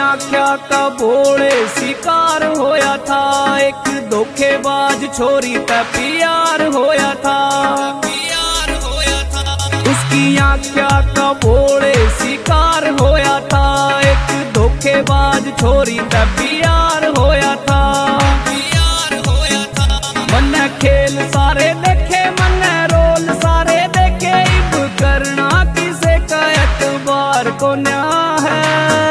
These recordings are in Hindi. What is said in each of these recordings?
आख्या का भोले शिकार होया था, एक धोखेबाज छोरी पे प्यार होया था। उसकी आख्या का भोले शिकार होया था, एक धोखेबाज छोरी पे प्यार होया था। मन खेल सारे देखे, मन रोल सारे देखे, इब करना किसे का एतबार को न्या है।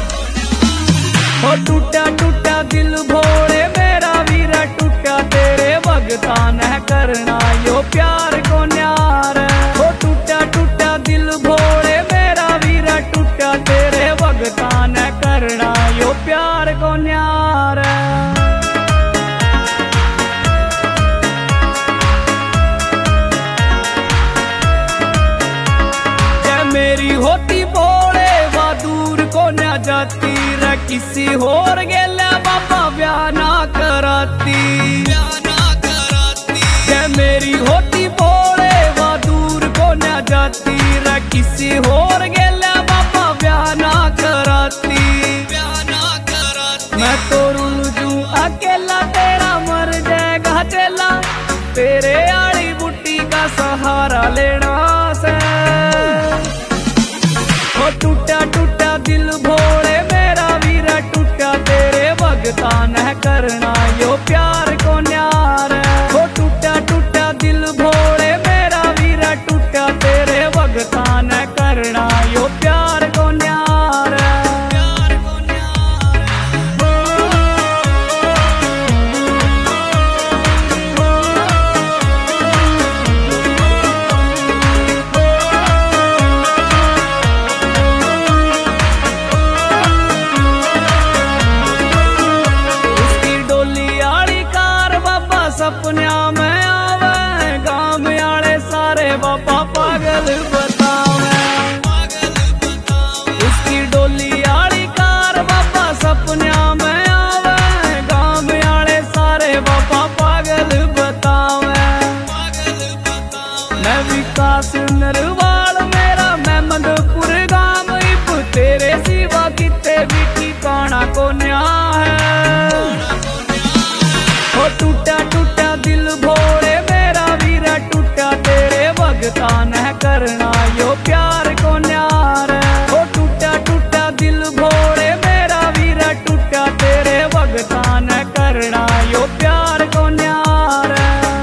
हो टूटा टूटा दिल भोले मेरा वीरा टूटा, तेरे भगता न करना यो प्यार को न्यार। हो टूटा टूटा दिल भोले मेरा वीरा टूटा, तेरे भगता न करना यो प्यार को न्यार। मेरी होती भोले वा दूर को न जाती रे, किसी होर गेले बाबा ब्याह ना कराती। जे मेरी होती भोले वा दूर को न जाती रे, किसी होर गेले बाबा ब्याह ना कराती। मैं तो रुल जूं अकेला, तेरा मर जाएगा चेला, तेरे आड़ी बुट्टी का सहारा लेना से। टूटा टूटा दिल भोले मेरा वीरा टूटा, तेरे भगता न करना यो प्यार को न्यार। हो टूटा टूटा दिल भोले मेरा वीरा टूटा, तेरे भगता न करना यो प्यार को न्यार। सपन्या में आवे गाँव आले सारे बाबा पागल बतावे। उसकी डोली आली कार बाबा सपन्या में आवे, गाँव आले सारे बाबा पागल बतावे। मैं विकास नरवाल मेरा महमदपुर गाँव, इब तेरे सिवा किते भी ठिकाना को न्या है। हो टूटा टूटा दिल भोले मेरा वीरा टूटा, तेरे भगता न करना यो प्यार को न्यार। हो टूटा टूटा दिल भोले मेरा वीरा टूटा, तेरे भगता न करना यो प्यार को न्यार।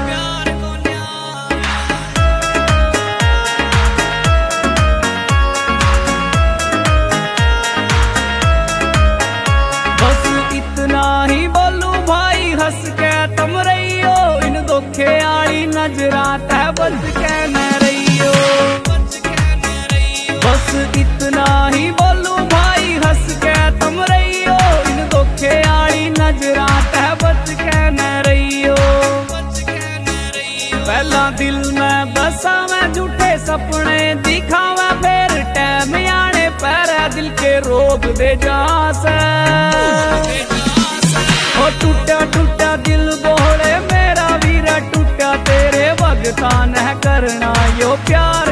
बस इतना ही बोलूं भाई हंस के तुम रहियो, इन धोखे आली नजरा तै बच के न रहियो। बस इतना ही बोलूं भाई हंस के तुम रहियो, इन धोखे आली नजरा तै बच के न रहियो। पहला दिल में बसा मैं झूठे सपने दिखावा, फिर टैम आने पर दिल के रोग दे जा से। हो टूटा टूटा दिल भोले मेरा वीरा टूटा, तेरे भगता न करना यो प्यार